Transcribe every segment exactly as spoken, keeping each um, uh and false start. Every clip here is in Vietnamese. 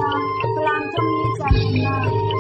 kalam thami channa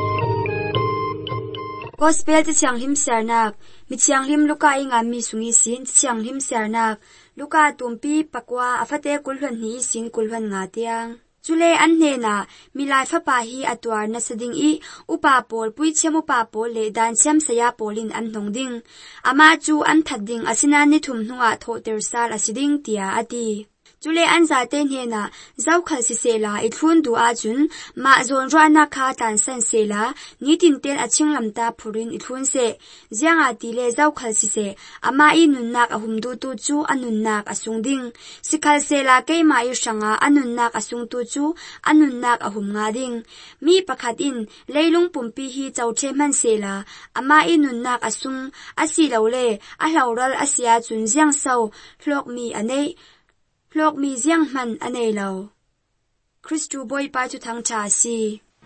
gospel ti chiang lim sernak mi chiang lim luka inga mi sungi sin chiang lim sernak luka tumpi pakwa afate kulhon hi sin kulhon nga tiang chule an hne na milai fa pa hi atwar na sading i upa pol pui chemu pa pol le dan chem saya polin an hnong ding ama chu an that ding asina ni thum hnunga tho ter sal asiding tia ati chule an za te hne na zau khal si sela i thun du a chun ma zon ro na kha tan san sela ni tin tel aching lamta phurin i thun se jiang a ti le zau khal si se ama i nun nak ahum du tu chu anun nak asung ding sikhal sela ke ma i shanga anun nak asung tu chu anun nak ahum nga ding mi pakhat in leilung pumpi hi chauche man sela ama i nun nak asung asi lo le a hlaural asia chun jiang sau hlok mi anei lok mi jiang man anei lo Christu boy pa chu thang cha si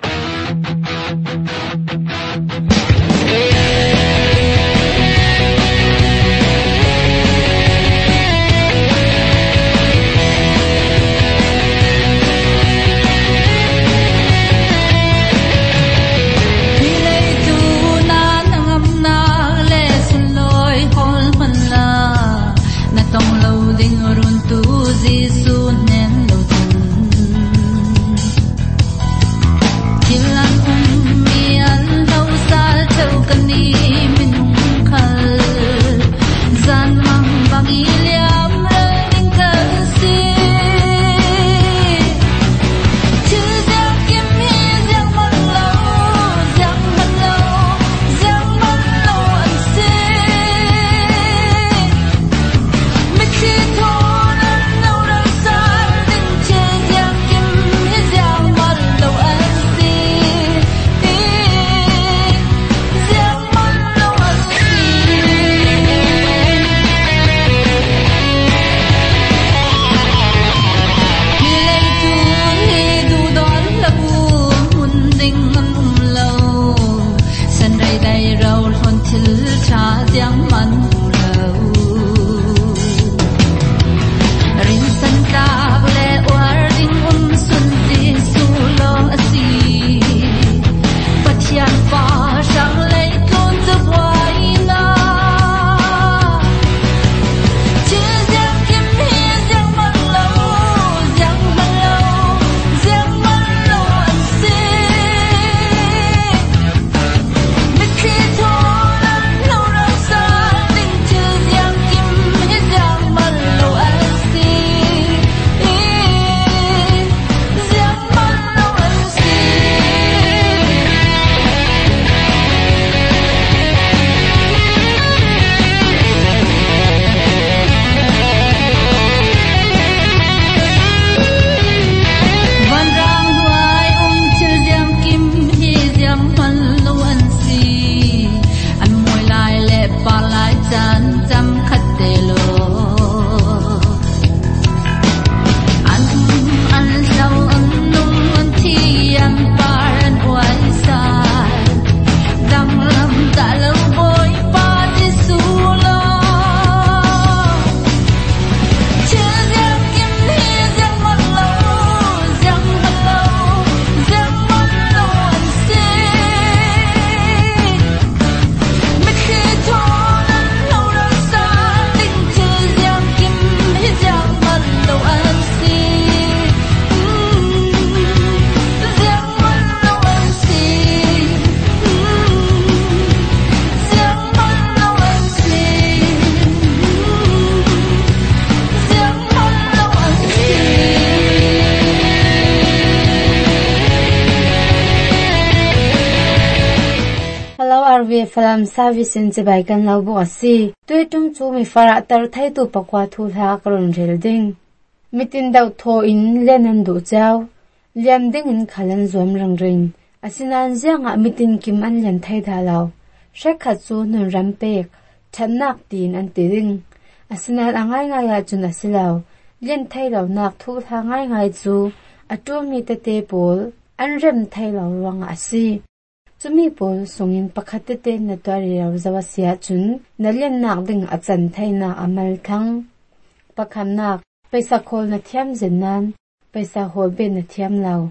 ve falam service in chibai kan lo bu asi tuitum chu mi fara tar thai tu pakwa thu tha karon rel ding mitin dau tho in lenan du chaw liam ding in khalan zom rang ring asinan jianga mitin kim an len thai tha law shekha chu nun rampek thannak tin an tiring asinan angai ngai ya chun asilaw len thai law nak thu tha ngai ngai chu atu mi te te pol an rem thai law wang asi chumi pol sungin pakhate te na twari raw zawasia chun nalen nak ding achan thaina amal thang pakham nak paisa khol na thiam zen nan paisa hol be na thiam law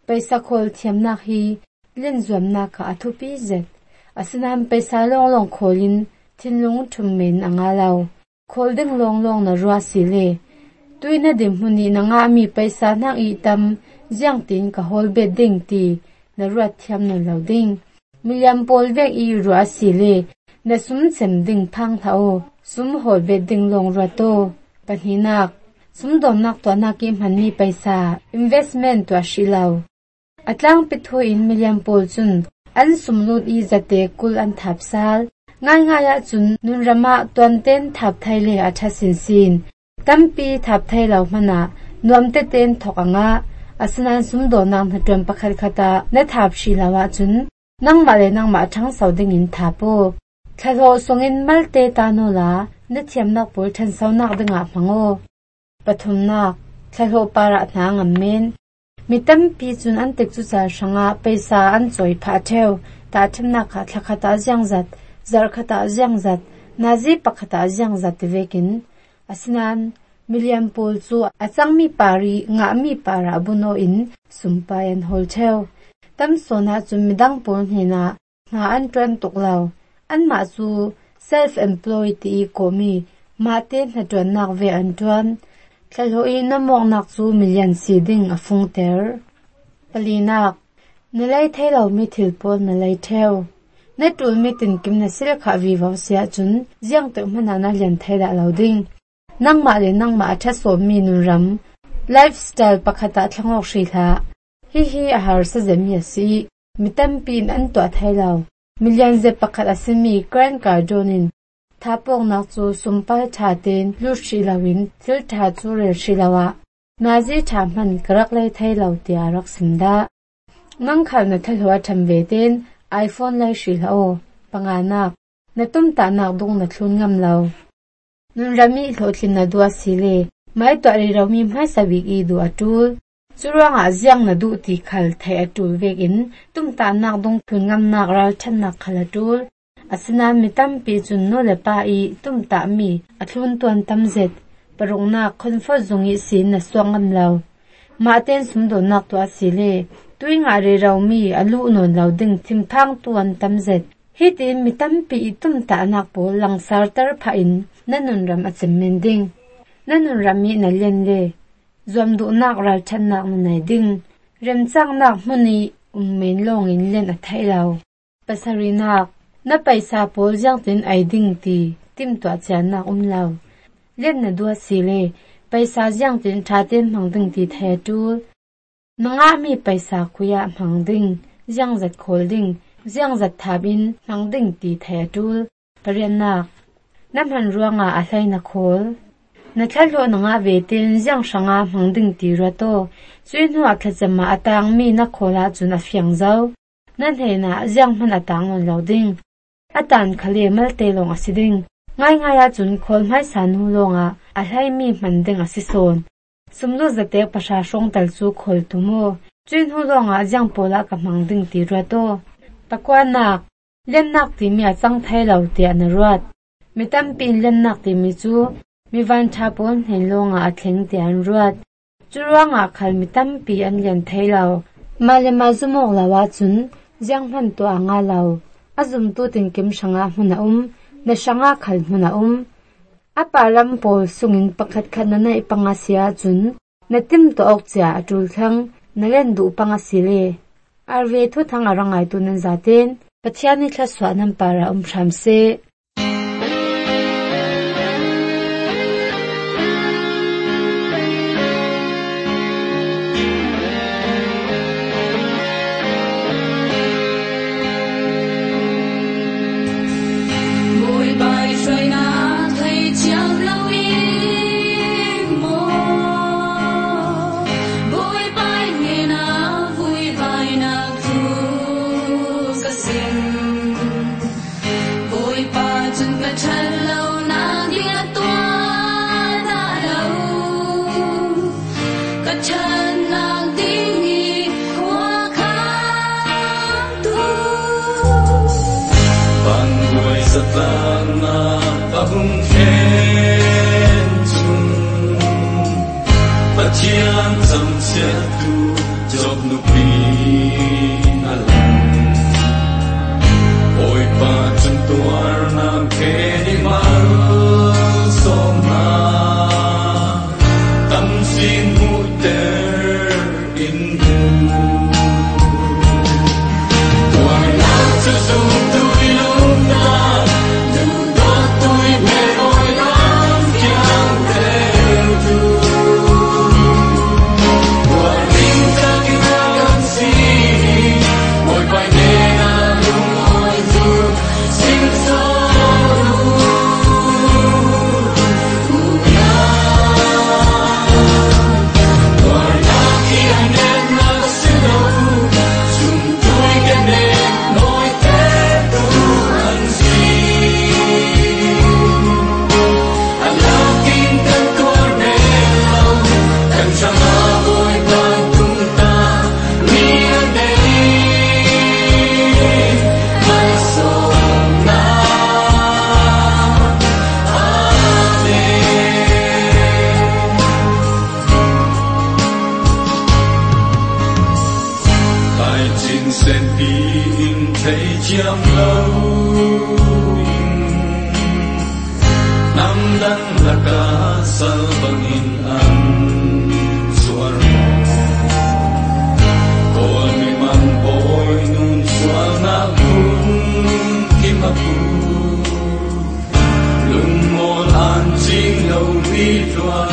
paisa khol thiamnak hi len zuamnak ka athupi zet asinam paisa long long kholin thinlung thummen angalaw kholding long long na ruwa sile tuina dim huni nanga mi paisa nang i tam jiang tin ka hol be ding ti na ruwa thiam no loding miliam pol vek i ruwa sile na sum chem ding phang thao sum hol be ding long ruwa to paninak sum dom nak to na ki mani paisa investment to shilaw atlang pitho in miliam pol chun an sumlut i zate kul an thap sal ngai ngai ya chun nun rama ton ten thap thaile atha sin sin tampi thap thailaw mana nuamte ten thokanga asnan sum do nang tham pakhal khata na thap shilawa chun nang male nang ma thang sauding in thapo thalo songin malte tanola na thiamnak pol than saunak dinga mango pathumnak thalo para na ngamen mitam pi chun an tek chu cha sanga paisa an choi pha theu ta thimna kha thlakata jiang zat zar khata jiang zat nazi pakhata jiang zat vekin asinan miliam pol chu achangmi pari nga mi para buno in sumpayan hol theu tam sona chum midang pol hina nga an tran tuklaw an ma chu self employed ti komi mate na tran nak ve an tran thloi na mok nak chu million siding afung ter palinak nalai thailo mi thil pol nalai theu na tul mi tin kim na sil kha vi vaw sia chun jiang te mana na lian thaida loading nang ma le nang ma tha so mi nun ram lifestyle pakhata thlangok shila hi hi a har sa zemi si mitam pin an to thailaw million ze pakhat asimi grand gardonin thapong nak chu sumpal thatin lu shilawin thil tha chu re shilawa nazi thaman karak lai thailaw tia rak simda nang khal na thalwa thamve ten iphone lai shilao pangana natum ta nak dung na thlun ngam law nun rami thothlin na dua sile mai to ri rami mai sabi i du atul churanga jiang na du ti khal thai atul vekin tum ta nak dung thun ngam nak ral than nak khalatul asna mitam pi chun no le pa i tum ta mi athlun ton tam zet parung na khonfo zungi sin na swangam law ma ten sum do nak to asile tuinga re rawmi alu non lauding thimphang tuan tam zet hiti mitam pi tum ta nak pol langsar tar pha in nanun ram achem mending nanun rami na len le zom du nak ral chan nak nai ding rem chang nak muni ummen long in len a thailaw pasarinak na paisa pol jang tin ai ding ti tim to cha na umlaw len na dua sile paisa jang tin tha ten mang ding ti the tu nanga mi paisa khuya mang ding jang zat khol ding jang zat thabin mang ding ti the tu parianak nam han ruanga a hlai na khol na thalo nanga ve ten jang sanga mang ding ti ra to chuin hu athachama atang mi na khola chuna fiang zau nan he na jang man atang on loading atan khale mal te long asiding ngai ngai a chun khol mai san hu longa a hlai mi man ding asison sumlo zate pasha shong tal chu khol tumo chuin hu longa jang pola ka mang ding ti ra to pakwa nak len nak ti mi a chang thai lo ti an ruat mitam pin len nak ti mi chu mi van tha pon hen longa a thleng ti an ruat churawanga khal mitam pi an len thai lo male ma zumok lawa chun jang man to anga lo azum tu tin kim shanga huna um na shanga khal huna um aparam pol sungin pakhat khana na ipanga sia chun natim to ok cha atul thang nalen du panga sile arve thu thang arangai tunan zaten pathiani thla swanam para um thamse Chiang dòng xe tu chọc nụ chính sen pin thấy chiam lâu nam đăng là cả sal bangin an suar ko mi mang boy nun sual na kun kimapu lung mol an ching lâu mi tua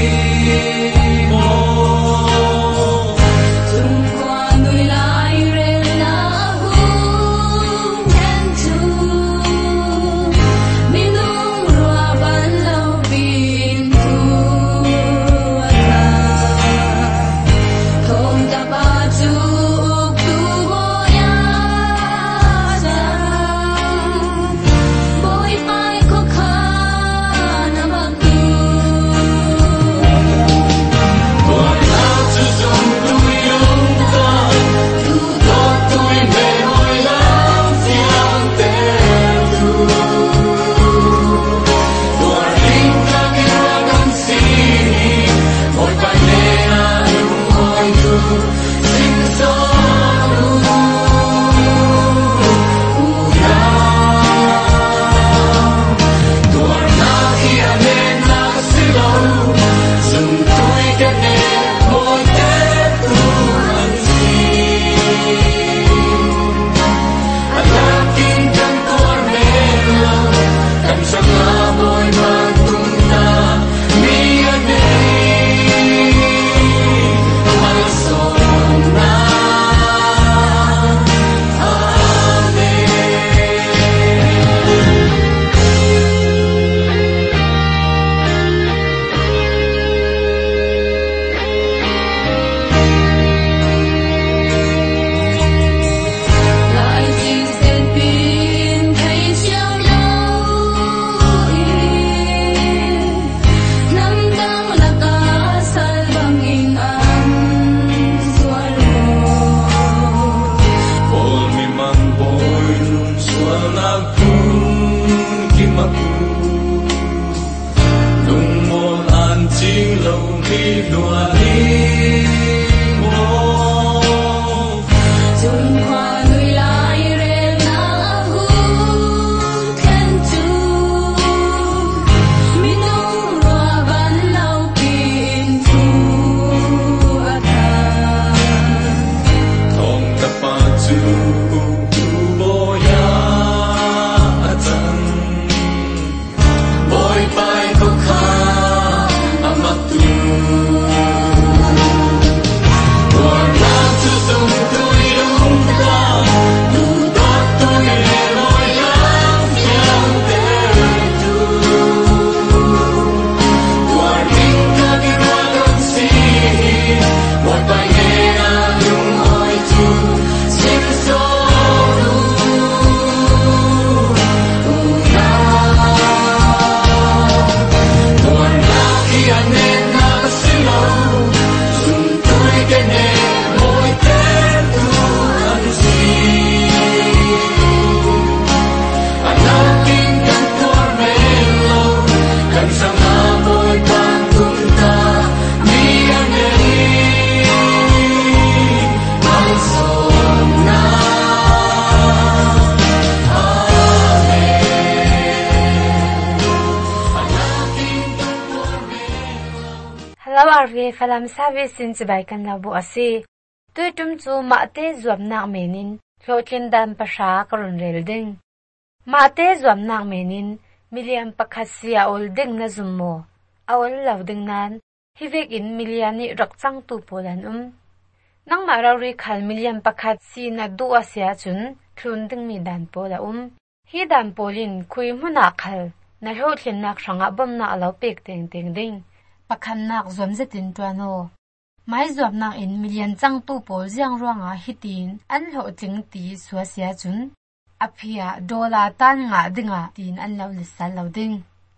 Arve falam sabe sin chibai kan la bu ase tui tum chu ma te zuam nak menin thlotlin dan pasha karun rel ding ma te zuam nak menin miliam pakhasia ol ding na zummo awol law ding nan hivek in miliani rakchang tu polan um nang ma rawi khal miliam pakhat si na du asia chun thlun ding mi dan pola um hi dan polin khui huna khal na thlotlin nak sanga bam na alo pek teng teng ding pakhan nak zom zetin tuano mai zom nak in million chang tu pol jiang ronga hitin an lo ching ti suasia chun aphia dola tan nga dinga tin an lo lisal lo ding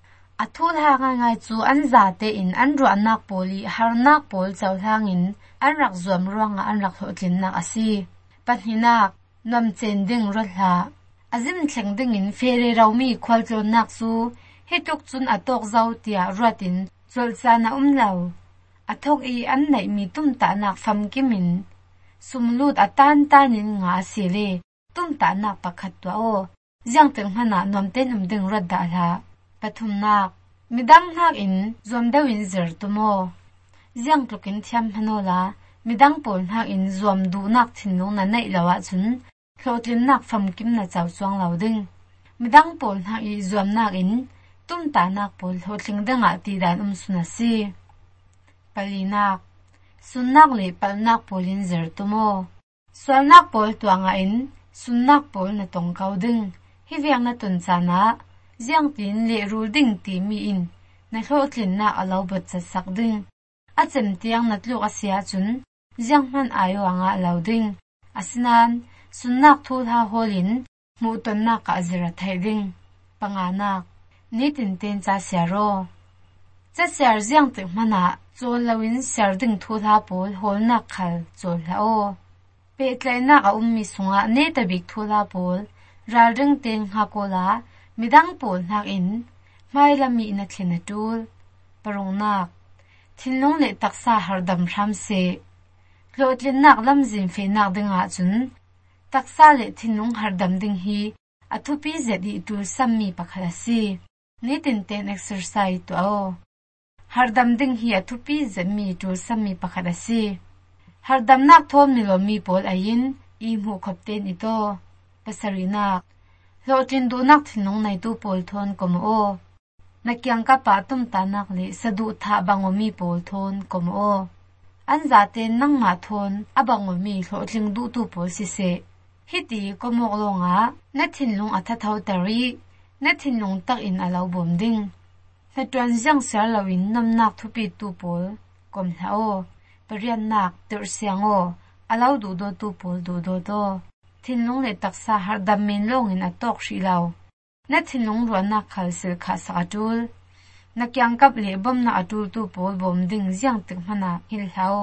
athul ha nga ngai chu an za te in an ro anak poli har nak pol chaw hangin an rak zom ronga an rak ho tin nak asi pathinak nom chen ding ro hla azim thleng ding in fere rawmi khwal chon nak su hetuk chun atok zau tia ratin chol sana umlau athok i an nei mi tum ta nak fam kimin sumlut atan tanin nga asili tum ta nak pakhat to o jiang teng hana nomten umding radda la pathum nak midang nak in zom dawin zer tumo jiang tlukin thiam hanola midang pol nak in zom du nak thinung na nei lawa chun thlotlin nak pham kim na chaw chuang lauding midang pol nak i zom nak in tum ta nak pol thotling danga ti dan um sunasi palinak sunnak le palnak polin zer tumo swalnak pol tuanga in sunnak pol na tong kauding hivyang na tunchana jiang tin le rulding ti mi in na thotlin na alaw bot sa sakding achem tiang na tluk asia chun jiang man ayo anga lauding asinan sunnak thu tha holin mu ton na ka azira thaiding panganak ni tin ten cha siaro cha siar jiang te mana chol lawin sarding thu tha pol hol na khal chol lao pe tlaina ka ummi sunga ne tabik thu tha pol ralding ten ha kola midang pol nak in mai lami na thlena tul parungnak thinlong le taksa hardam ram se lotlin nak lamjin fe nak dinga chun taksa le thinlong hardam ding hi athupi zedi tu sammi pakhalasi ni tin ten exercise to o hardam ding hi athupi zemi tu sammi pakhalasi hardam nak thom ni lo mi pol ayin i mu khopten ito pasarinak lotlin du nak thinlong nai tu pol thon komo o nakyang ka pa tum tanak le sadu tha bangomi pol thon komo o anja ten nang ma thon abangomi lotlin du tu pol si se hiti komok longa na thinlong atha thau tari na thinlong tak in alaw bom ding na tuan jiang sar lawin nam nak thupi tu pol kom thao parian nak tur siang o alaw du do tu pol du do do thinlong le taksa hardam min long in atok ri law na thinlong ro na khal sil kha sa atul na kyang kap le bom na atul tu pol bom ding jiang tik mana hil thao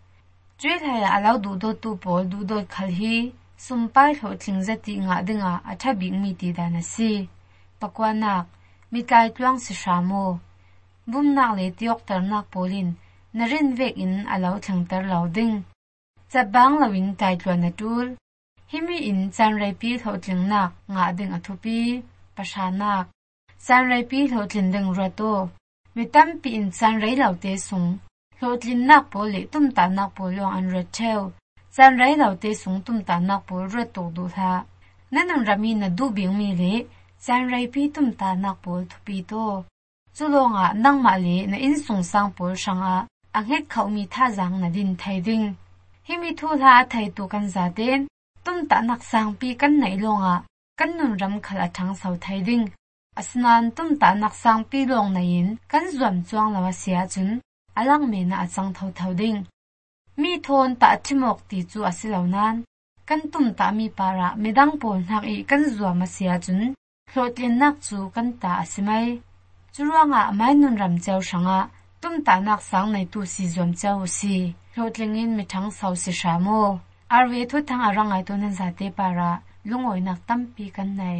chui thaya alaw du do tu pol du do khal hi sumpai tho thling zati nga dinga atha bing mi ti dana si pakwanak mitlai tluang si shamo bumnak le tiok tar nak polin narin vek in alaw thlang tar lauding chabang lawin tai tlwana tul himi in chanrai pi tho thling nak nga ding athupi pashanak chanrai pi tho thling ding rato mitam pi in chanrai laute sung tho thling nak pole tum ta nak polong an ra theu chanrai laute sung tum ta nak pol ra to du tha nanang rami na du bing mi le chanrai pi tum ta nak pol thupi to chulonga nangma le na in sung sang pol shanga anghet khawmi tha jang na din thaiding himi thu tha thai tu kan za den tum ta nak sang pi kan nei longa kan nun ram khala thang sau thaiding asnan tum ta nak sang pi long na in kan zuam chuang lawa sia chun alang me na achang thau thau ding mi thon ta thimok ti chu asilaunan kan tum ta mi para medang pol nak i kan zuam asia chun hlotlin nak chu kan ta asimai churuanga mai nun ram chau shanga tum ta nak sang nei tu si zuam chau si hlotlingin mi thang sau si shamo arwe thu thang arangai to nan zate para lungoi nak tampi kan nei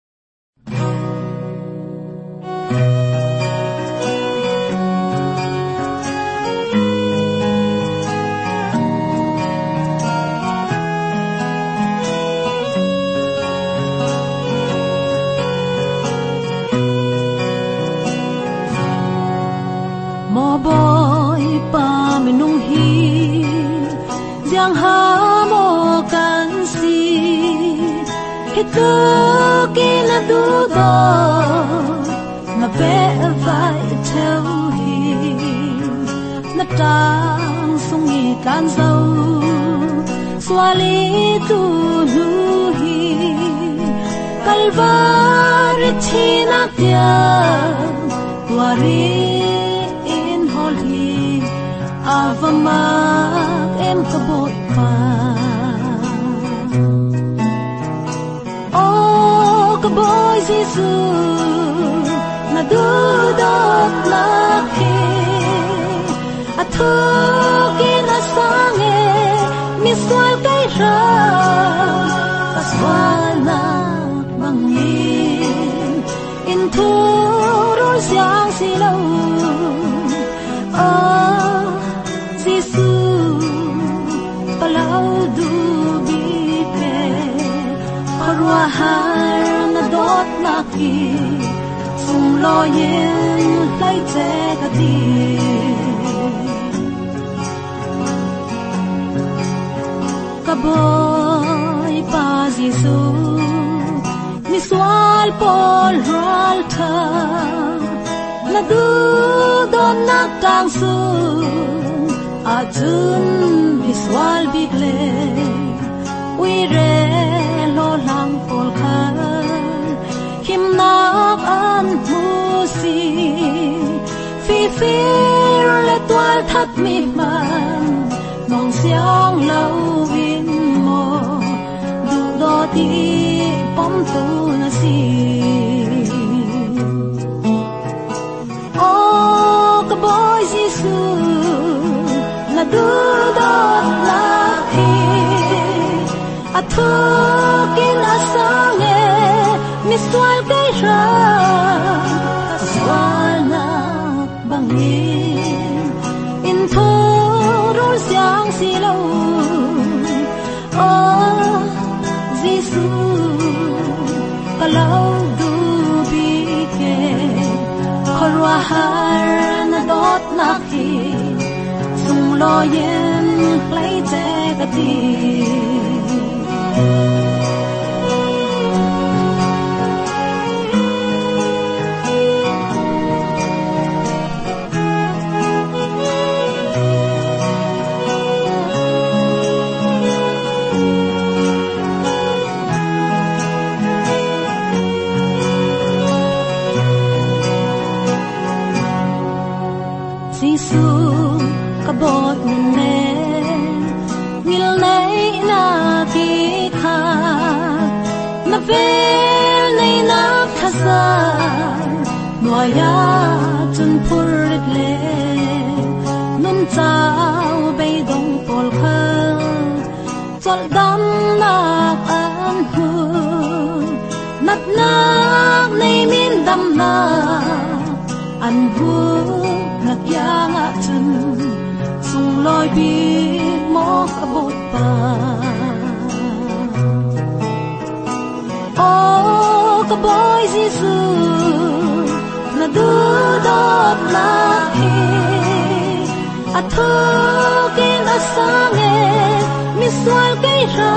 boy pa minung hi giang ha mo kan si hitu kina du do na be vai tell hi na tang sung hi kan sau swali tu nu hi kalvari thina pya tuari avamak em kabot pa oh kaboy sisu nadudot laki atukin asange miswal kay ra aswanak mangin inturol siyang silaw oh Sisu palau khi sung lo yên lấy che cả đi cả boy pa Giêsu mi swal pol halta na du don na kang su ajun mi swal bigle ui re lo lang pol khan kim nak an hu si phi phi le toal that mi man mong xiang lâu vin mo du do ti pom tu na si oh ka boy Giêsu na du do na khi a thu kin a sang e mi swal kai ra swal na bang in in thu ro xiang si lo oh Giêsu ka lâu du bi ke khorwa har na dot na khi sung lo yen play te ka ti Giêsu ka boy ne wil nei na ki kha na vel nei na khasa noya chun phurit le nun chao be dong pol kha chol dam nak an hu nat nak nei min dam na an hu nat yang a chun sung loi bi mo ka bot pa oh ka boy Giêsu na du dot na khi a thu kin a sang e mi swal kai ra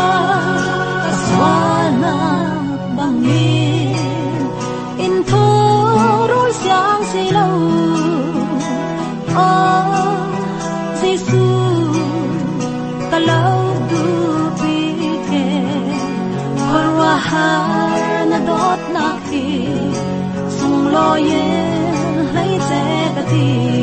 swal na bang in in thu ro xiang si lo oh Giêsu ka lâu du bi ke khorwa har na dot na khi sung lo ye lấy che ka ti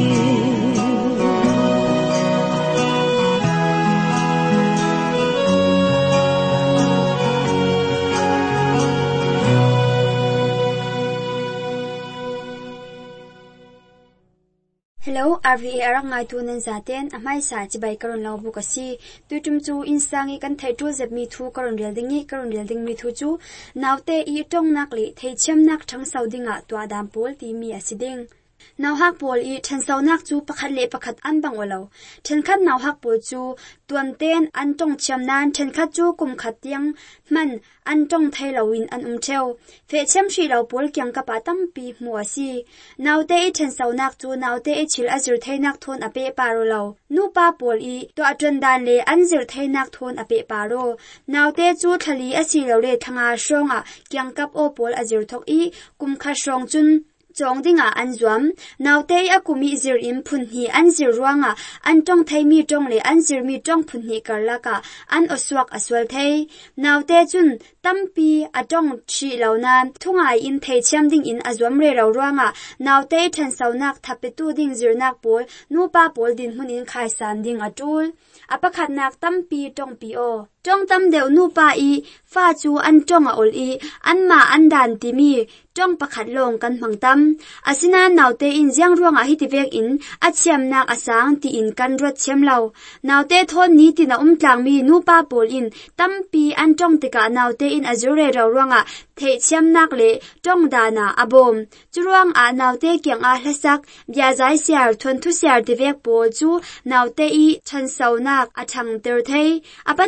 Hello, R V A arang ngai tu nen zaten amai sa chi bai karon law bu ka si tu tum chu insangi kan thai tu zep mi thu karon rel dingi karon rel ding mi thu chu naute I tong nak li thei chem nak thang saudinga to adam pol ti mi asiding naw hak pol I than sau nak chu pakhat le pakhat an bang olo than khat naw hak pol chu tuan ten an tong chem nan than khat chu kum khat tiang man an tong thai lawin an um theu fe chem shi law pol kyang ka pa tam pi mu asi naute I than sau nak chu naute I chil azur thai nak thon ape paro law nu pa pol I to atran dan le an zir thai nak thon ape paro naute chu thali asi lo le thanga shonga kyang kap o pol azur thok I kum kha shong chun chong dinga an zuam naute akumi zir im phun hi an zir ruanga an tong thai mi tong le an zir mi tong phun hi karlaka an oswak aswal thai naute chun tampi atong chi launa thungai in thei cham ding in azwam re raw ruanga naute than saunak thapetu ding zirnak pol nu pa pol din hun in khai san ding atul apakhat nak tampi tong pi o tong tam deu nu pa I fa chu an tong a ol I an ma an dan ti mi tong pakhat long kan hmang tam asina naute in jiang ruanga hi ti vek in a chiam nak asang ti in kan rot chem law naute thon ni ti na um tlang mi nu pa pol in tampi an tong tika naute in azure raw ruanga thei chiam nak le tong dana abom churuang a naute kyang a hlasak bia zai siar thon thu siar ti vek pol chu naute I chan sau nak athang ter thei apani nak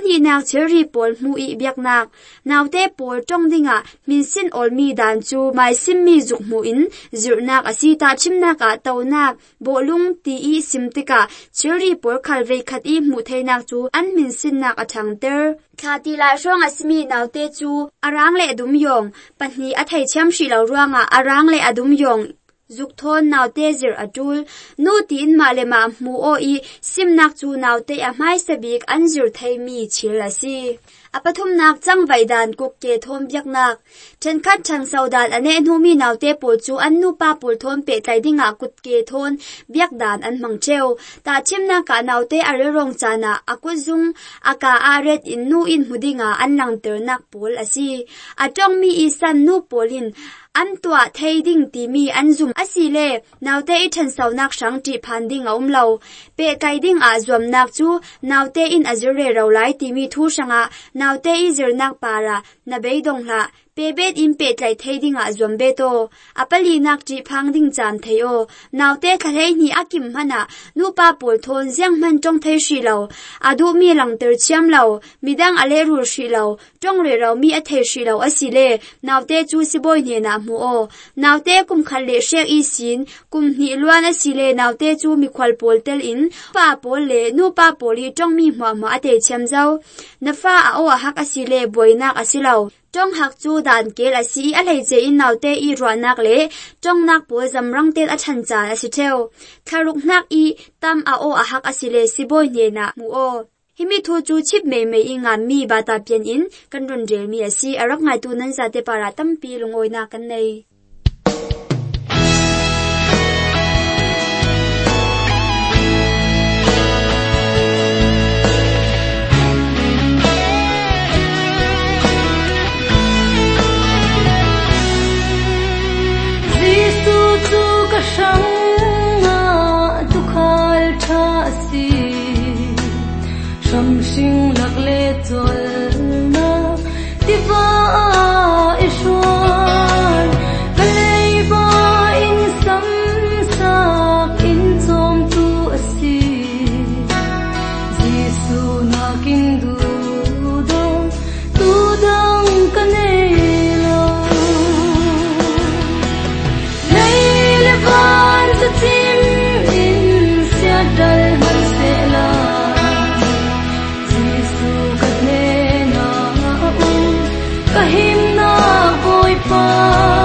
cheri pol mu i biak nak naute pol tong dinga min sin ol mi dan chu mai sim mi zuk mu in zirnak asita chimnak a tawnak bolung ti i simtika cheri pol khalvei khat i mu theinak chu an min sin nak athang ter khati la rong asmi naute chu arang le dum yong pahni a thei cham shi lo ruanga arang le adum yong zuk thon naute zir atul nu tin ma le ma mu o i simnak chu naute a mai sabik an zir thei mi chil asi apathum nak chang vaidan kuk ke thom byak nak then khat thang saudan ane nu mi naute pol chu an nu pa pol thon pe tlai dinga kut ke thon byak dan an mang cheu ta chimna ka naute are rong chana akuzung aka aret in nu in hudinga an lang ter nak pol asi atong mi isan nu polin an tua thei ding ti mi an zum asile naute i than sau nak sang ti phan ding aum lo pe kai ding a zwam nak chu naute in azure ro lai ti mi thu sanga naute i zir nak para na beidong la pe bet in pe tlai thei ding a zwam be to apali nak ti phang ding chan theyo naute thalei ni akim hana nu pa pol thon jiang man tong thei shi lo adu mi lang ter chiam lo midang ale ru shi lo tong re ro mi a thei shi lo asile naute chu siboi ne na mu o naute kum khalle shek i sin kum ni luan asile naute chu mi khwal pol tel in pa pol le nu pa poli tong mi hma ma ate chiam zau nafa a o hak asile boinak asilo tong hak chu dan kel asi a lei che in naute i ruanak le tong nak po zamrang tel a than cha asi theu tharuk nak i tam a o a hak asile siboi ne na mu o himi thu chu chip me me inga mi bata pian in kan run rel mi asi arak ngai tu nan za te para tampi lungoi na kan nei Shanga tukhal tha si shamsing lagle tolna diva ishwan kaleba in samsak in tom tu asi jisu na kindu do tu dang kanelo Van to tim in sia dal man se la Jisu kat ne na u kahim na boy pa